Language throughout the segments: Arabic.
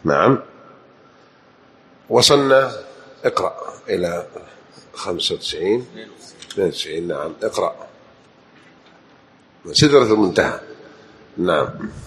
نعم. وصلنا، اقرأ إلى 95 92. نعم اقرأ. سدرة المنتهى. نعم.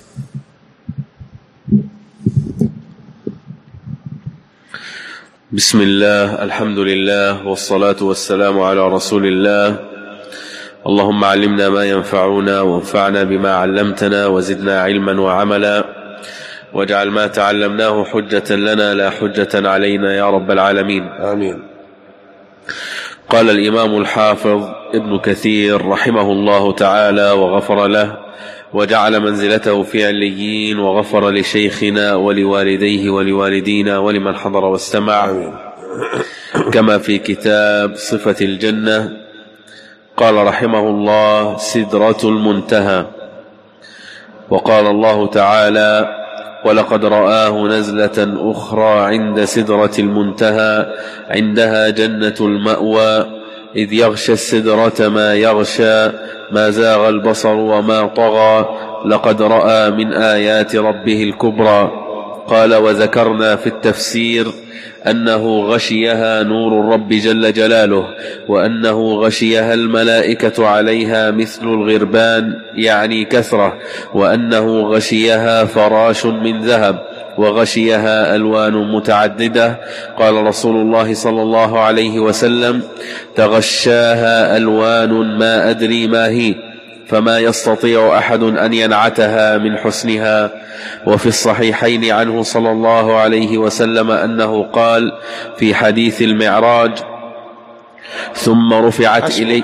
بسم الله، الحمد لله، والصلاة والسلام على رسول الله. اللهم علمنا ما ينفعنا وانفعنا بما علمتنا وزدنا علما وعملا، واجعل ما تعلمناه حجة لنا لا حجة علينا يا رب العالمين. آمين. قال الإمام الحافظ ابن كثير رحمه الله تعالى وغفر له، وجعل منزلته في عليين، وغفر لشيخنا ولوالديه ولوالدينا ولمن حضر واستمع. آمين. كما في كتاب صفة الجنة قال رحمه الله: سدرة المنتهى. وقال الله تعالى: ولقد رآه نزلة أخرى عند سدرة المنتهى عندها جنة المأوى إذ يغشى السدرة ما يغشى ما زاغ البصر وما طغى لقد رأى من آيات ربه الكبرى. قال: وذكرنا في التفسير أنه غشيها نور الرب جل جلاله، وأنه غشيها الملائكة عليها مثل الغربان يعني كثرة، وأنه غشيها فراش من ذهب، وغشيها ألوان متعددة. قال رسول الله صلى الله عليه وسلم: تغشاها ألوان ما أدري ما هي، فما يستطيع أحد أن ينعتها من حسنها. وفي الصحيحين عنه صلى الله عليه وسلم أنه قال في حديث المعراج: ثم رفعت إلي.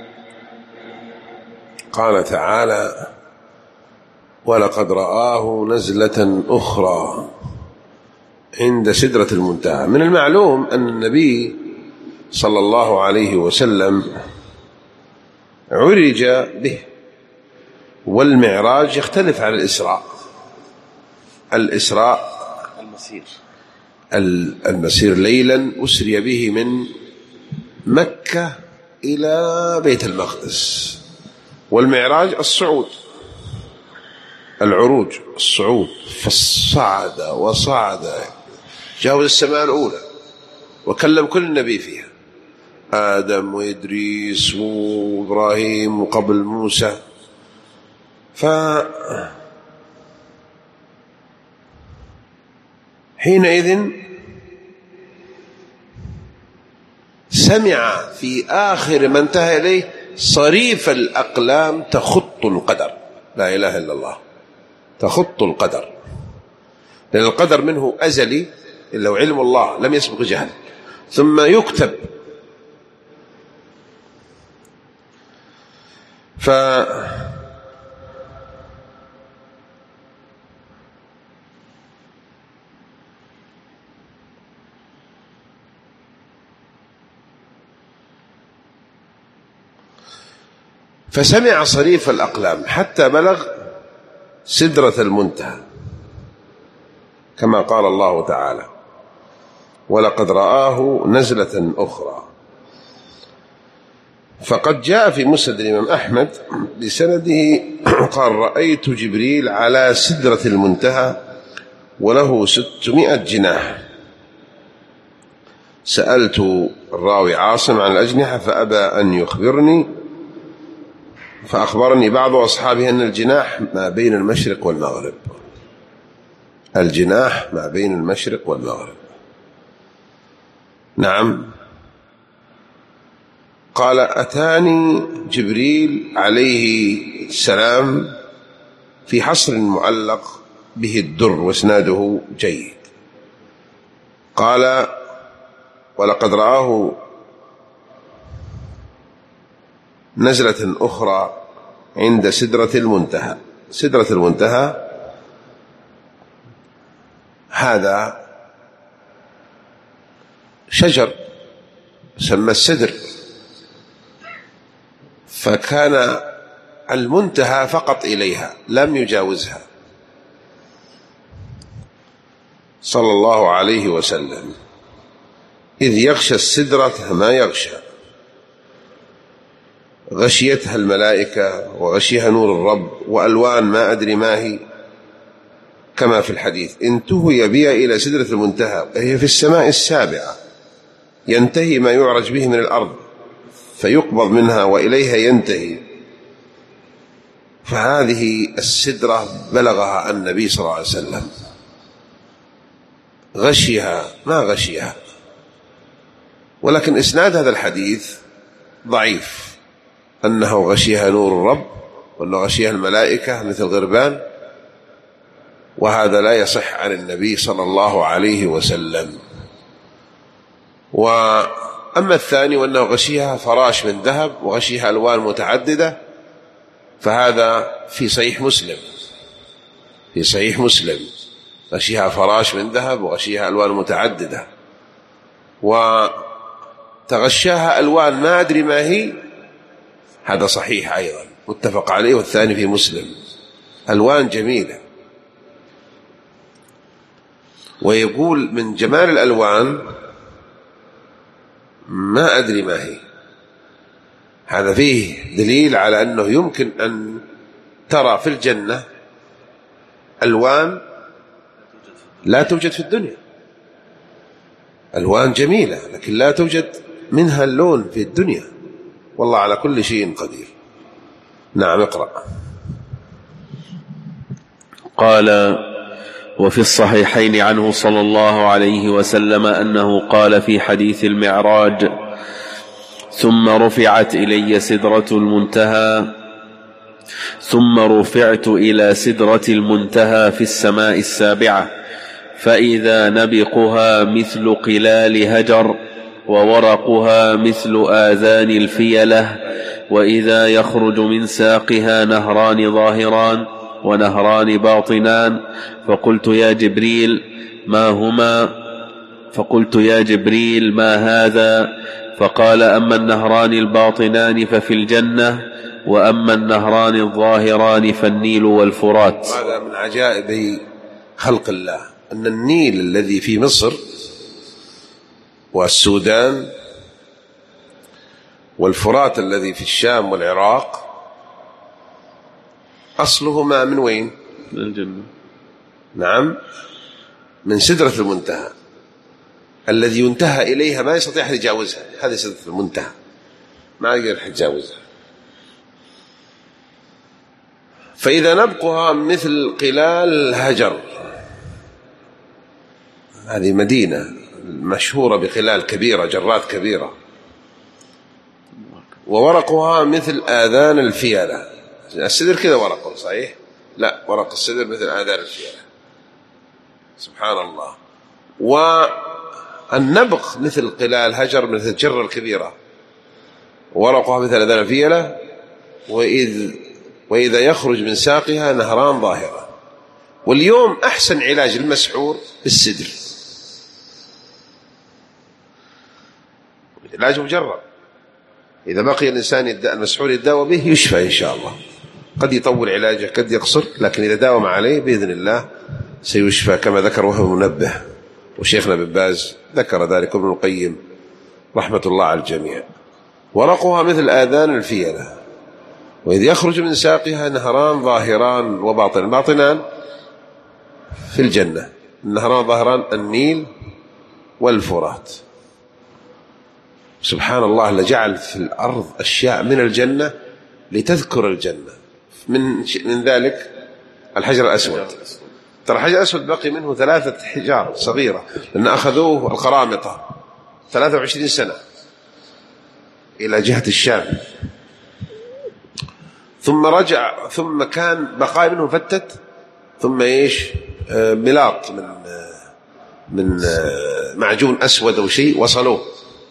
قال تعالى: ولقد رآه نزلة أخرى عند سدرة المنتهى. من المعلوم أن النبي صلى الله عليه وسلم عرج به، والمعراج يختلف عن الإسراء. الإسراء المسير ليلا أسري به من مكة إلى بيت المقدس، والمعراج الصعود، العروج، الصعود، فصعد وصعد جاوز السماء الأولى وكلم كل النبي فيها، آدم وإدريس وإبراهيم وقبل موسى. حينئذ سمع في آخر ما انتهى إليه صريف الأقلام تخط القدر. لا إله إلا الله، تخط القدر، لأن القدر منه أزلي إلا وعلم الله لم يسبق جهل، ثم يكتب. فسمع صريف الأقلام حتى بلغ سدرة المنتهى، كما قال الله تعالى: ولقد رآه نزلة أخرى. فقد جاء في مسند الإمام أحمد بسنده قال: رأيت جبريل على سدرة المنتهى وله 600 جناح. سألت الراوي عاصم عن الأجنحة فأبى أن يخبرني، فأخبرني بعض أصحابه أن الجناح ما بين المشرق والمغرب. الجناح ما بين المشرق والمغرب. نعم. قال: أتاني جبريل عليه السلام في حصر معلق به الدر واسناده جيد. قال: ولقد رآه نزلة أخرى عند سدرة المنتهى. سدرة المنتهى هذا شجر سمى السدر، فكان المنتهى فقط إليها لم يجاوزها صلى الله عليه وسلم، إذ يغشى السدرة ما يغشى، غشيتها الملائكة وغشيها نور الرب وألوان ما أدري ما هي، كما في الحديث: انتهي بي إلى سدرة المنتهى، هي في السماء السابعة، ينتهي ما يعرج به من الأرض فيقبض منها وإليها ينتهي. فهذه السدرة بلغها النبي صلى الله عليه وسلم، غشيها ما غشيها. ولكن إسناد هذا الحديث ضعيف، أنه غشيها نور الرب وأنه غشيها الملائكة مثل غربان، وهذا لا يصح عن النبي صلى الله عليه وسلم. وأما الثاني وأنه غشيها فراش من ذهب وغشيها ألوان متعددة، فهذا في صحيح مسلم، في صحيح مسلم، غشيها فراش من ذهب وغشيها ألوان متعددة، وتغشاها ألوان ما أدري ما هي، هذا صحيح أيضا متفق عليه، والثاني في مسلم، ألوان جميلة. ويقول من جمال الألوان ما أدري ما هي. هذا فيه دليل على أنه يمكن أن ترى في الجنة ألوان لا توجد في الدنيا، ألوان جميلة لكن لا توجد منها اللون في الدنيا، والله على كل شيء قدير. نعم، اقرأ. قال: وفي الصحيحين عنه صلى الله عليه وسلم أنه قال في حديث المعراج: ثم رفعت إلي سدرة المنتهى، ثم رفعت إلى سدرة المنتهى في السماء السابعة، فإذا نبقها مثل قلال هجر، وورقها مثل آذان الفيلة، وإذا يخرج من ساقها نهران ظاهران ونهران باطنان. فقلت يا جبريل ما هما؟ فقلت يا جبريل ما هذا؟ فقال: أما النهران الباطنان ففي الجنة، وأما النهران الظاهران فالنيل والفرات. هذا من عجائب خلق الله، أن النيل الذي في مصر والسودان والفرات الذي في الشام والعراق أصلهما من وين؟ من الجنة. نعم، من سدرة المنتهى، الذي ينتهى إليها ما يستطيع أحد يجاوزها. هذه سدرة المنتهى ما يقدر أحد يجاوزها. فإذا نبقها مثل قلال هجر، هذه مدينة مشهورة بقلال كبيرة، جرات كبيرة. وورقها مثل آذان الفيلة. السدر كذا ورقه صحيح؟ لا، ورق السدر مثل آذان الفيلة، سبحان الله. والنبق مثل قلال هجر، مثل الجرة الكبيرة، ورقها مثل آذان الفيلة، وإذا يخرج من ساقها نهران ظاهرة. واليوم أحسن علاج المسحور بالسدر، علاج مجرب. إذا بقي الإنسان المسحور يتداوى به يشفى إن شاء الله. قد يطول علاجه، قد يقصر، لكن إذا داوم عليه بإذن الله سيشفى، كما ذكر وهو منبه، وشيخنا بن باز ذكر ذلك، ابن القيم رحمة الله على الجميع. ورقها مثل آذان الفيلة، وإذ يخرج من ساقها نهران ظاهران وباطنان. باطنان في الجنة، النهران ظاهران النيل والفرات. سبحان الله، لجعل في الأرض أشياء من الجنة لتذكر الجنة. من ذلك الحجر الأسود. ترى الحجر الأسود بقي منه 3 حجار صغيرة، لأن أخذوه القرامطة 23 سنة إلى جهة الشام، ثم رجع، ثم كان بقايا منه فتت، ثم ملاط من معجون أسود أو شيء وصلوه،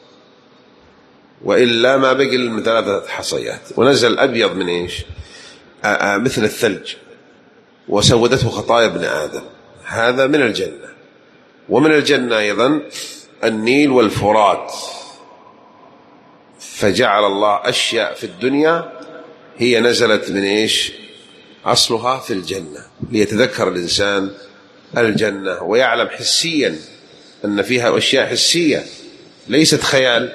وإلا ما بقي من 3 حصيات. ونزل أبيض من مثل الثلج، وسودته خطايا ابن آدم. هذا من الجنة. ومن الجنة أيضا النيل والفرات. فجعل الله أشياء في الدنيا هي نزلت من أصلها في الجنة، ليتذكر الإنسان الجنة ويعلم حسيا أن فيها أشياء حسية ليست خيال.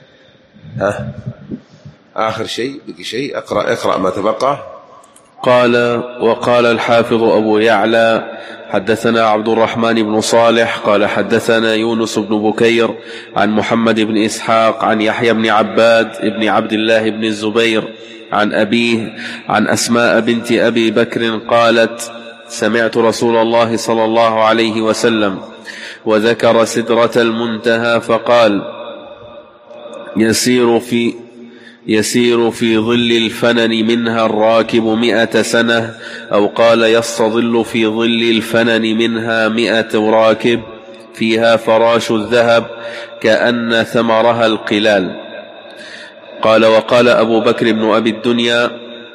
آخر شيء بقي شيء، اقرأ ما تبقى. قال: وقال الحافظ أبو يعلى: حدثنا عبد الرحمن بن صالح قال حدثنا يونس بن بكير عن محمد بن إسحاق عن يحيى بن عباد بن عبد الله بن الزبير عن أبيه عن أسماء بنت أبي بكر قالت: سمعت رسول الله صلى الله عليه وسلم وذكر سدرة المنتهى فقال: يسير في ظل الفنن منها الراكب 100 سنة، أو قال: يستظل في ظل الفنن منها 100 راكب، فيها فراش الذهب كأن ثمرها القلال. قال: وقال أبو بكر بن أبي الدنيا: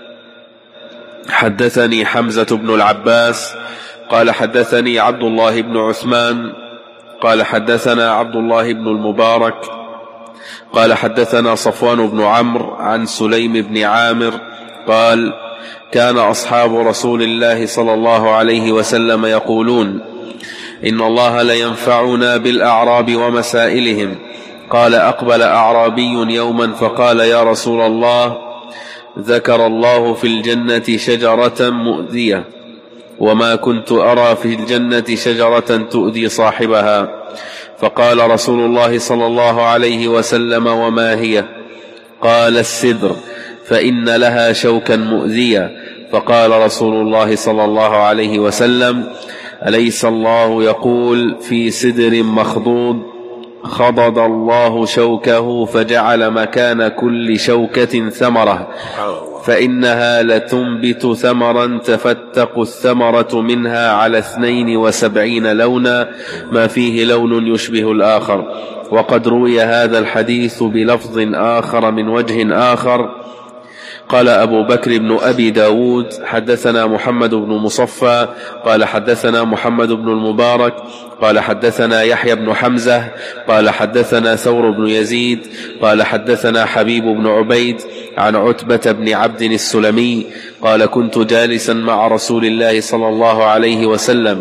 حدثني حمزة بن العباس قال حدثني عبد الله بن عثمان قال حدثنا عبد الله بن المبارك قال حدثنا صفوان بن عمرو عن سليم بن عامر قال: كان أصحاب رسول الله صلى الله عليه وسلم يقولون: إن الله لينفعنا بالأعراب ومسائلهم. قال: أقبل أعرابي يوما فقال: يا رسول الله، ذكر الله في الجنة شجرة مؤذية، وما كنت أرى في الجنة شجرة تؤذي صاحبها. فقال رسول الله صلى الله عليه وسلم: وما هي؟ قال: السدر، فإن لها شوكا مؤذيا. فقال رسول الله صلى الله عليه وسلم: أليس الله يقول في سدر مخضود: خضض الله شوكه فجعل مكان كل شوكة ثمرة، فإنها لتنبت ثمرا تفتق الثمرة منها على 72 لونا، ما فيه لون يشبه الآخر. وقد روي هذا الحديث بلفظ آخر من وجه آخر. قال أبو بكر بن أبي داود: حدثنا محمد بن مصفى قال حدثنا محمد بن المبارك قال حدثنا يحيى بن حمزة قال حدثنا ثور بن يزيد قال حدثنا حبيب بن عبيد عن عتبة بن عبد السلمي قال: كنت جالسا مع رسول الله صلى الله عليه وسلم،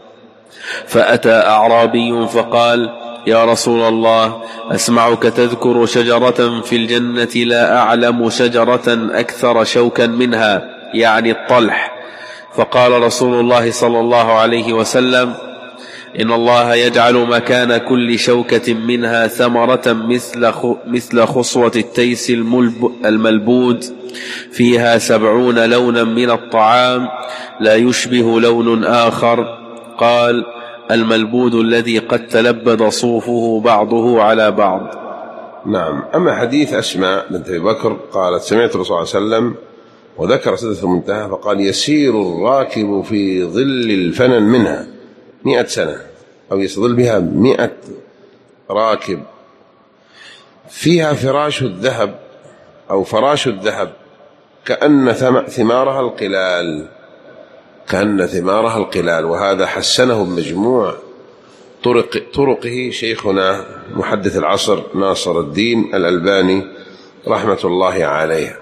فأتى أعرابي فقال: يا رسول الله، أسمعك تذكر شجرة في الجنة لا أعلم شجرة أكثر شوكا منها، يعني الطلح. فقال رسول الله صلى الله عليه وسلم: إن الله يجعل مكان كل شوكة منها ثمرة مثل خصوة التيس الملبود، فيها 70 لونا من الطعام لا يشبه لون آخر. قال: الملبود الذي قد تلبد صوفه بعضه على بعض. نعم. أما حديث أسماء بنت أبي بكر قالت: سمعت الرسول صلى الله عليه وسلم وذكر سدرة المنتهى فقال: يسير الراكب في ظل الفنن منها 100 سنة، أو يستظل بها 100 راكب، فيها فراش الذهب أو فراش الذهب كأن ثمارها القلال. وهذا حسنه بمجموع طرقه شيخنا محدث العصر ناصر الدين الألباني رحمة الله عليه.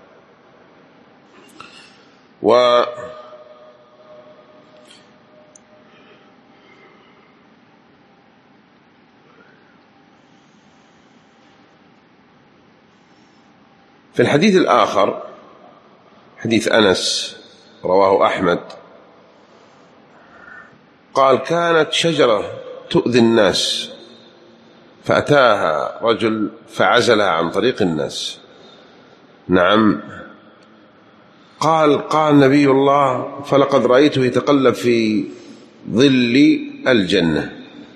في الحديث الآخر حديث أنس رواه أحمد قال: كانت شجرة تؤذي الناس فأتاها رجل فعزلها عن طريق الناس. نعم. قال نبي الله: فلقد رأيته يتقلب في ظل الجنة.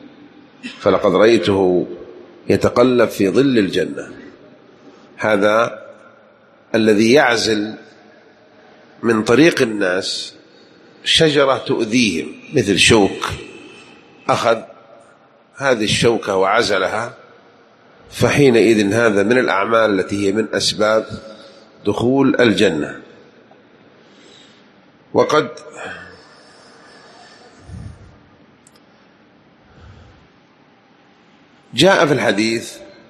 هذا الذي يعزل من طريق الناس شجرة تؤذيهم مثل شوك، أخذ هذه الشوكة وعزلها، فحينئذ هذا من الأعمال التي هي من أسباب دخول الجنة. وقد جاء في الحديث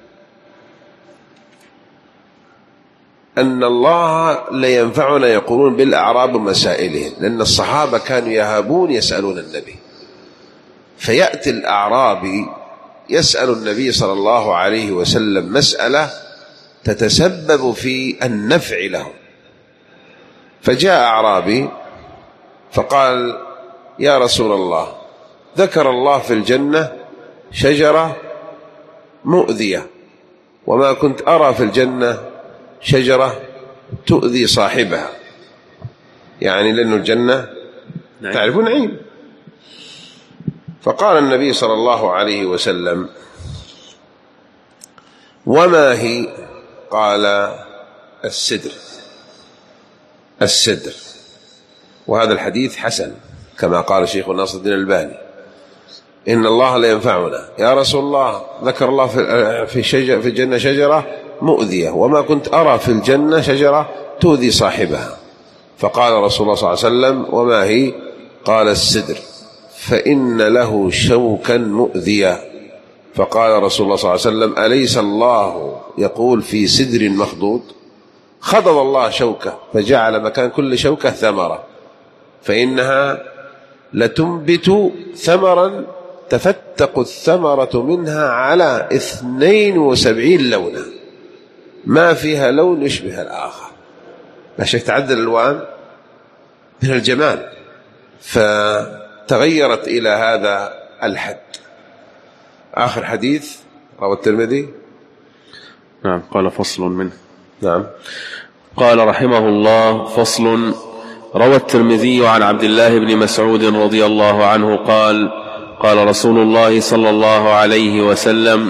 أن الله لينفعنا يقولون بالأعراب ومسائلهم، لأن الصحابة كانوا يهابون يسألون النبي، فيأتي الأعرابي يسأل النبي صلى الله عليه وسلم مسألة تتسبب في النفع لهم. فجاء أعرابي فقال: يا رسول الله ذكر الله في الجنة شجرة مؤذية وما كنت أرى في الجنة شجرة تؤذي صاحبها، يعني لأن الجنة تعرفون نعيم. فقال النبي صلى الله عليه وسلم وما هي؟ قال السدر. وهذا الحديث حسن كما قال شيخ ناصر الدين الألباني إن الله لا ينفعنا. يا رسول الله ذكر الله في الجنة شجرة مؤذية وما كنت أرى في الجنة شجرة تؤذي صاحبها. فقال رسول الله صلى الله عليه وسلم وما هي؟ قال السدر فإن له شوكا مؤذيا. فقال رسول الله صلى الله عليه وسلم أليس الله يقول في سدر مخضود؟ خضض الله شوكة فجعل مكان كل شوكة ثمرة، فإنها لتنبت ثمرا تفتق الثمرة منها على 72 لونا ما فيها لون يشبه الآخر، لا شك تعدل الألوان من الجمال، فتغيرت إلى هذا الحد. آخر حديث رواه الترمذي. نعم. قال فصل منه. نعم. قال رحمه الله فصل. روى الترمذي عن عبد الله بن مسعود رضي الله عنه قال قال رسول الله صلى الله عليه وسلم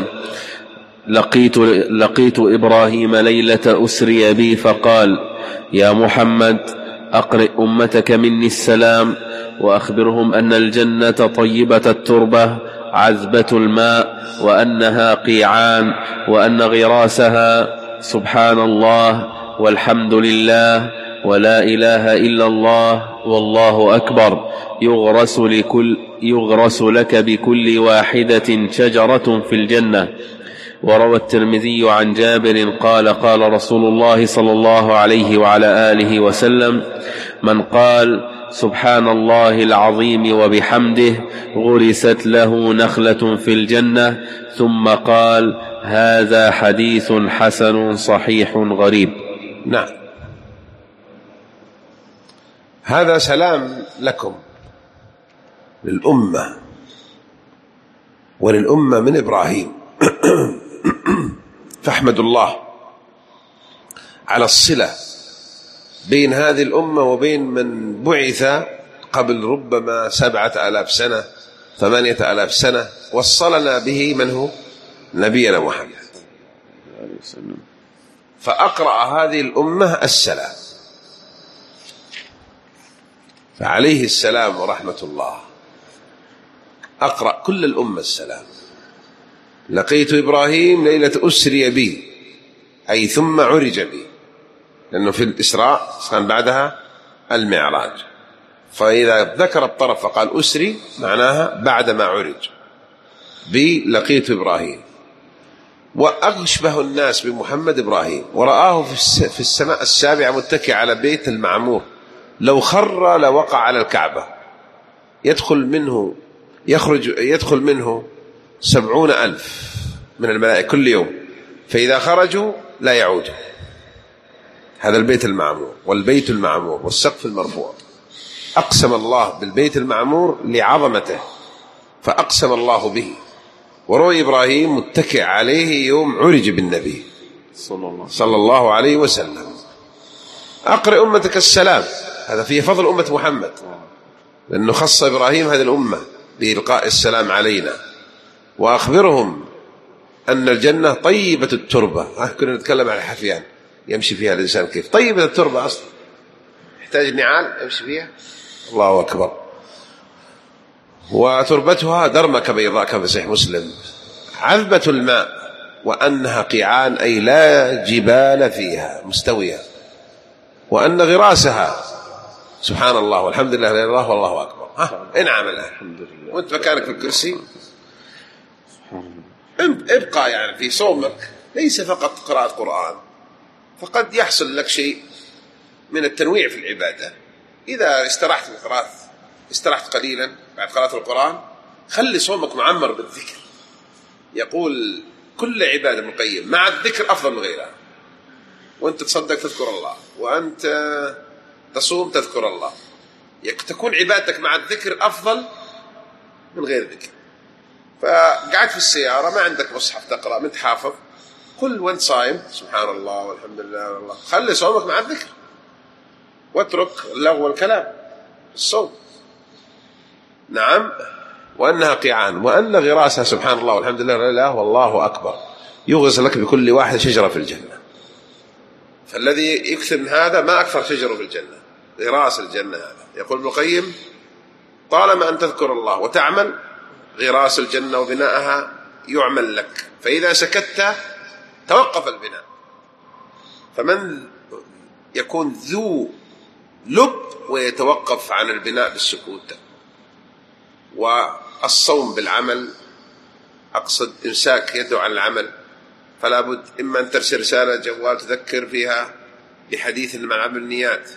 لقيت إبراهيم ليلة أسري بي فقال يا محمد أقرئ أمتك مني السلام وأخبرهم أن الجنة طيبة التربة عذبة الماء وأنها قيعان وأن غراسها سبحان الله والحمد لله ولا إله إلا الله والله أكبر يغرس لك بكل واحدة شجرة في الجنة. وروى الترمذي عن جابر قال قال رسول الله صلى الله عليه وعلى آله وسلم من قال سبحان الله العظيم وبحمده غرست له نخلة في الجنة. ثم قال هذا حديث حسن صحيح غريب. نعم. هذا سلام لكم للأمة وللأمة من إبراهيم فاحمدوا الله على الصلة بين هذه الأمة وبين من بعث قبل ربما 7,000 سنة 8,000 سنة وصلنا به من هو نبينا محمد، فأقرأ هذه الأمة السلام، فعليه السلام ورحمة الله. أقرأ كل الأمة السلام. لقيت إبراهيم ليلة أسري بي أي ثم عرج بي، لأنه في الإسراء كان بعدها المعراج، فإذا ذكر الطرف فقال أسري معناها بعدما عرج بي لقيت إبراهيم. وأشبه الناس بمحمد إبراهيم، ورآه في السماء السابعة متكئ على بيت المعمور، لو خر لوقع على الكعبة، يدخل منه 70,000 من الملائكة كل يوم، فإذا خرجوا لا يعودوا. هذا البيت المعمور والبيت المعمور والسقف المرفوع. أقسم الله بالبيت المعمور لعظمته فأقسم الله به. وروي إبراهيم متكئ عليه يوم عرج بالنبي صلى الله عليه وسلم. أقرئ أمتك السلام، هذا فيه فضل أمة محمد، لأنه خص إبراهيم هذه الأمة بإلقاء السلام علينا. وأخبرهم أن الجنة طيبة التربة. كنا نتكلم عن الحفيان يمشي فيها الإنسان كيف طيبة التربة، أصلا يحتاج نعال يمشي فيها. الله أكبر. وتربتها درمك بيضاء كما في صحيح مسلم، عذبة الماء وأنها قيعان أي لا جبال فيها مستوية، وأن غراسها سبحان الله والحمد لله لا إله إلا الله والله أكبر. انعم الآن وانت مكانك في الكرسي، ابقى يعني في صومك، ليس فقط قراءة قرآن، فقد يحصل لك شيء من التنويع في العبادة. إذا استرحت من قراءة استرحت قليلا بعد قراءة القرآن، خلي صومك معمر بالذكر. يقول كل عبادة ابن القيم مع الذكر أفضل من غيرها. وأنت تصدق تذكر الله، وأنت تصوم تذكر الله، تكون عبادتك مع الذكر أفضل من غير ذكر. فقعدت في السيارة ما عندك مصحف تقرأ، من حافظ، قل وانت صايم سبحان الله والحمد لله والله. خلي صومك مع الذكر واترك اللغو والكلام الصوم. نعم. وأنها قيعان، وأن غراسها سبحان الله والحمد لله والله والله أكبر يغرس لك بكل واحد شجرة في الجنة. فالذي يكثر من هذا ما أكثر شجره في الجنة، غراس الجنة هذا. يقول ابن القيم طالما أن تذكر الله وتعمل، غراس الجنة وبناءها يعمل لك، فإذا سكت توقف البناء. فمن يكون ذو لب ويتوقف عن البناء بالسكوت. والصوم بالعمل، أقصد إمساك يده عن العمل، فلا بد إما أن ترسل رسالة جوال تذكر فيها بحديث مع عمل النيات،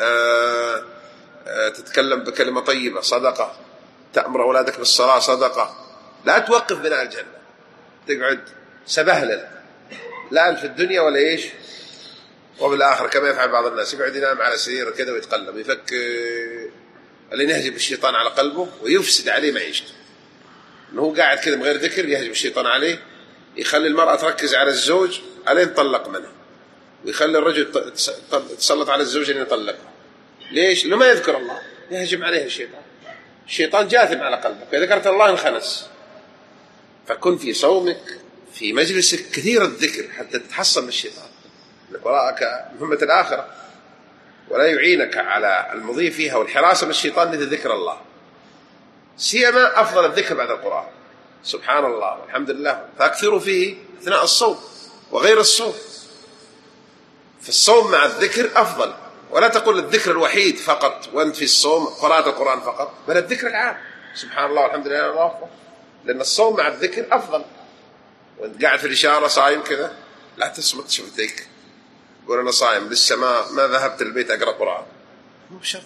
تتكلم بكلمة طيبة صدقة، تأمر أولادك بالصلاة صدقة. لا توقف بناء الجنة، تقعد سبهلل لا في الدنيا ولا إيش وبالآخرة، كما يفعل بعض الناس، يقعد ينام على سرير كذا ويتقلب يفكر اللي يهجم الشيطان على قلبه ويفسد عليه معيشته. إنه هو قاعد كذا من غير ذكر يهجم الشيطان عليه، يخلي المرأة تركز على الزوج ألين طلق منه، ويخلي الرجل تسلط على الزوج أن يطلقها. ليش؟ لما ما يذكر الله يهجم عليه الشيطان. الشيطان جاثم على قلبك، إذا ذكرت الله انخنس. فكن في صومك في مجلسك كثير الذكر حتى تتحصن من الشيطان، وراءك مهمة الآخرة ولا يعينك على المضي فيها والحراسة من الشيطان مثل ذكر الله. سيما أفضل الذكر بعد القرآن سبحان الله والحمد لله، فأكثروا فيه أثناء الصوم وغير الصوم. فالصوم مع الذكر أفضل، ولا تقول الذكر الوحيد فقط وأنت في الصوم قراءة القرآن فقط، بل الذكر العام سبحان الله والحمد لله والله أكبر. لأن الصوم مع الذكر أفضل. وأنت قاعد في الإشارة صايم كذا لا تصمت شفتيك قول أنا صايم لسه ما ذهبت البيت أقرأ قرآن، مو بشرط.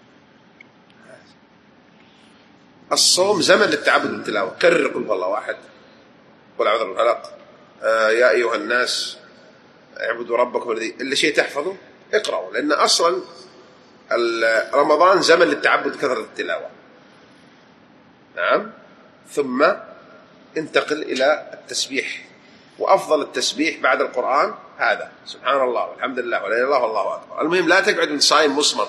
الصوم زمن للتعبد والتلاوة. كرر قل والله واحد، قل أعوذ برب الفلق، يا أيها الناس اعبدوا ربكم الذي، إلا شيء تحفظه اقرأوا، لأن أصلا رمضان زمن للتعبد كثرة التلاوة. نعم. ثم انتقل إلى التسبيح، وأفضل التسبيح بعد القرآن هذا سبحان الله والحمد لله ولا إله إلا الله والله أكبر. المهم لا تقعد من صايم مصمت،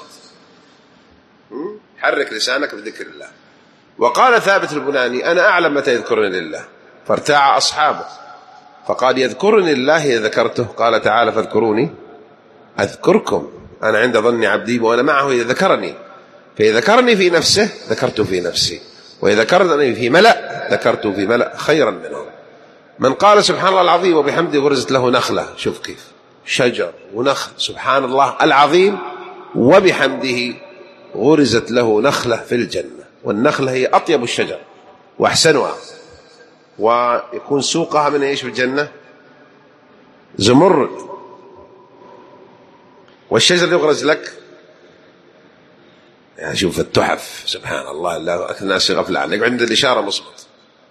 حرك لسانك بذكر الله. وقال ثابت البناني أنا أعلم متى يذكرني الله، فارتاع أصحابه فقال يذكرني الله إذا ذكرته. قال تعالى فاذكروني أذكركم، أنا عند ظن عبدي وأنا معه إذا ذكرني، فإذا ذكرني في نفسه ذكرته في نفسي، وإذا ذكرني في ملأ ذكرته في ملأ خيرا منهم. من قال سبحان الله العظيم وبحمده غرزت له نخلة، شوف كيف شجر ونخل، سبحان الله العظيم وبحمده غرزت له نخلة في الجنة. والنخلة هي أطيب الشجر وأحسنها، ويكون سوقها من إيش في الجنة؟ زمرد. والشجر يغرز لك يعني شوف التحف سبحان الله. لا أكثر الناس غفلة عنك، عند الإشارة مصمت،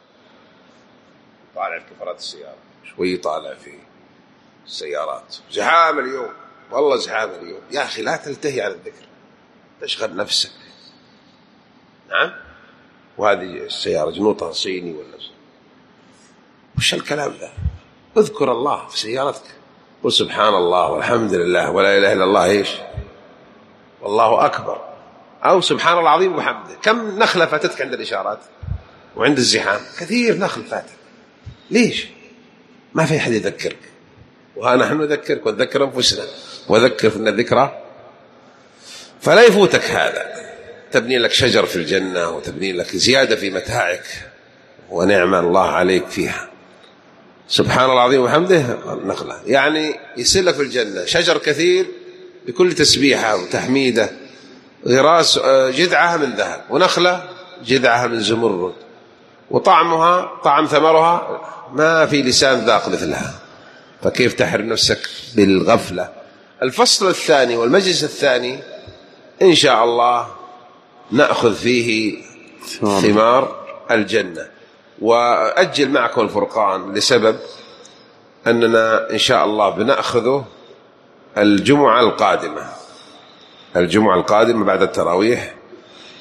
طالع في كفرات السيارة شوي، طالع في السيارات زحام اليوم، والله زحام اليوم. يا أخي لا تلتهي عن الذكر، تشغل نفسك. نعم. وهذه السيارة جنوطها صيني ولا وش الكلام ذا؟ اذكر الله في سيارتك، قل سبحان الله والحمد لله ولا إله إلا الله إيش والله أكبر، أو سبحان الله العظيم وبحمده. كم نخلة فاتتك عند الإشارات وعند الزحام؟ كثير نخل فاتك. ليش؟ ما في أحد يذكرك، ونحن نذكرك ونذكر أنفسنا وذكر فإن الذكرى. فلا يفوتك هذا، تبني لك شجر في الجنة وتبني لك زيادة في متاعك، ونعم الله عليك فيها سبحان الله العظيم وحمده. نخلة يعني يصير لك في الجنة شجر كثير بكل تسبيحة وتحميدة، غراس جذعها من ذهب، ونخلة جذعها من زمرد، وطعمها طعم ثمرها ما في لسان ذاق مثلها. فكيف تحرم نفسك بالغفلة؟ الفصل الثاني والمجلس الثاني إن شاء الله نأخذ فيه ثمار الجنة. وأجل معكم الفرقان لسبب أننا إن شاء الله بنأخذه الجمعة القادمة بعد التراويح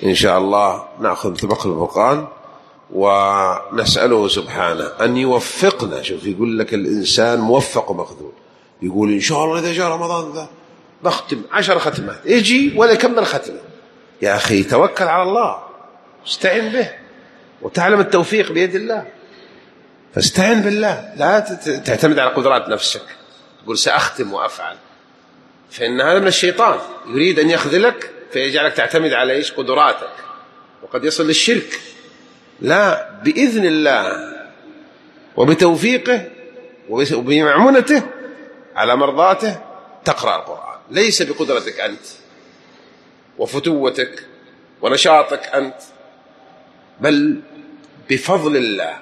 إن شاء الله نأخذ طبق الفرقان ونسأله سبحانه أن يوفقنا. شوف يقول لك الإنسان موفق ومخذول، يقول إن شاء الله إذا جاء رمضان ذا بختم 10 ختمات، يجي ولا يكمل ختمة. يا أخي توكل على الله، استعن به، وتعلم التوفيق بيد الله، فاستعن بالله، لا تعتمد على قدرات نفسك تقول سأختم وأفعل، فإن هذا من الشيطان يريد أن يخذلك فيجعلك تعتمد على إيش؟ قدراتك، وقد يصل للشرك. لا، بإذن الله وبتوفيقه وبمعونته على مرضاته تقرأ القرآن، ليس بقدرتك أنت وفتوتك ونشاطك أنت، بل بفضل الله.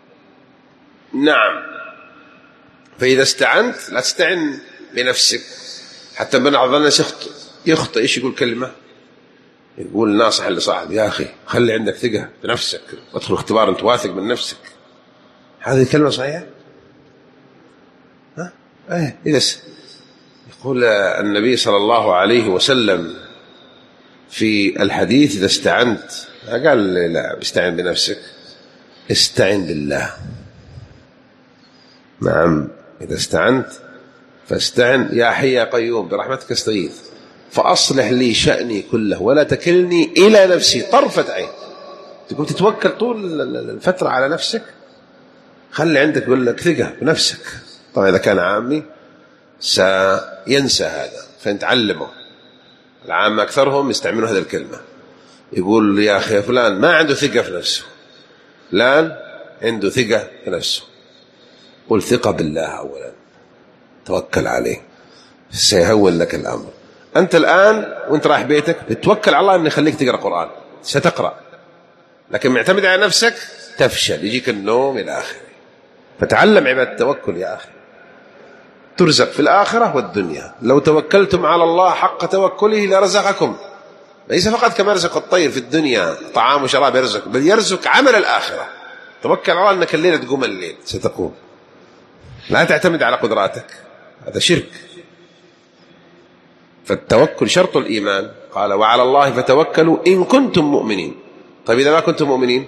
نعم. فإذا استعنت لا تستعن بنفسك. حتى بعض الناس يخطئ، إيش يقول كلمة، يقول ناصح لصاحب يا أخي خلي عندك ثقة بنفسك، وادخل اختبار أنت واثق من نفسك. هذه الكلمة صحيحة؟ إذا يقول النبي صلى الله عليه وسلم في الحديث إذا استعنت، قال لا استعن بنفسك، استعن بالله. نعم، إذا استعنت فاستعن يا حي يا قيوم برحمتك استغيث فأصلح لي شأني كله ولا تكلني إلى نفسي طرفة عين. تقول تتوكل طول الفترة على نفسك، خلي عندك يقول لك ثقة بنفسك. طبعا إذا كان عامي سينسى هذا، فأنت علمه. العامة أكثرهم يستعملون هذه الكلمة، يقول يا أخي فلان ما عنده ثقة في نفسه، فلان عنده ثقة في نفسه. قل ثقة بالله أولا، توكل عليه سيهون لك الأمر. أنت الآن وانت رايح بيتك بتوكل على الله أن يخليك تقرأ قرآن، ستقرأ، لكن معتمد على نفسك تفشل، يجيك النوم إلى آخره. فتعلم عبادة التوكل يا أخي، ترزق في الآخرة والدنيا. لو توكلتم على الله حق توكله لرزقكم، ليس فقط كما يرزق الطير في الدنيا طعام وشراب يرزق، بل يرزق عمل الآخرة. توكل على الله أنك الليلة تقوم الليل ستقوم، لا تعتمد على قدراتك، هذا شرك. فالتوكل شرط الإيمان. قال وعلى الله فتوكلوا إن كنتم مؤمنين. طيب إذا ما كنتم مؤمنين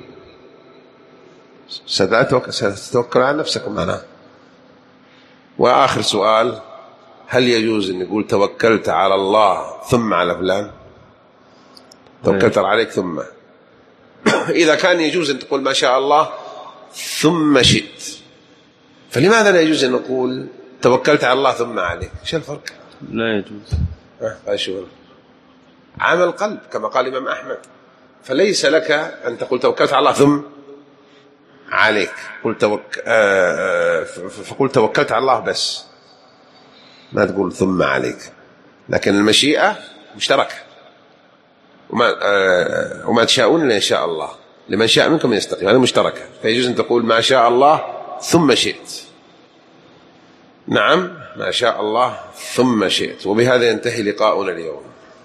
ستتوكل على نفسكم معنا. وآخر سؤال، هل يجوز أن نقول توكلت على الله ثم على فلان؟ توكلت عليك ثم إذا كان يجوز أن تقول ما شاء الله ثم شئت، فلماذا لا يجوز أن نقول توكلت على الله ثم عليك؟ شو الفرق؟ لا يجوز. شو عمل قلب كما قال الإمام أحمد. فليس لك أن تقول توكلت على الله ثم عليك، فقل توكلت على الله بس، ما تقول ثم عليك. لكن المشيئة مشتركة، وما تشاءون إلا إن شاء الله، لمن شاء منكم أن يستقيم، هذا مشتركة. فيجوز أن تقول ما شاء الله ثم شئت. نعم، ما شاء الله ثم شئت. وبهذا ينتهي لقاؤنا اليوم.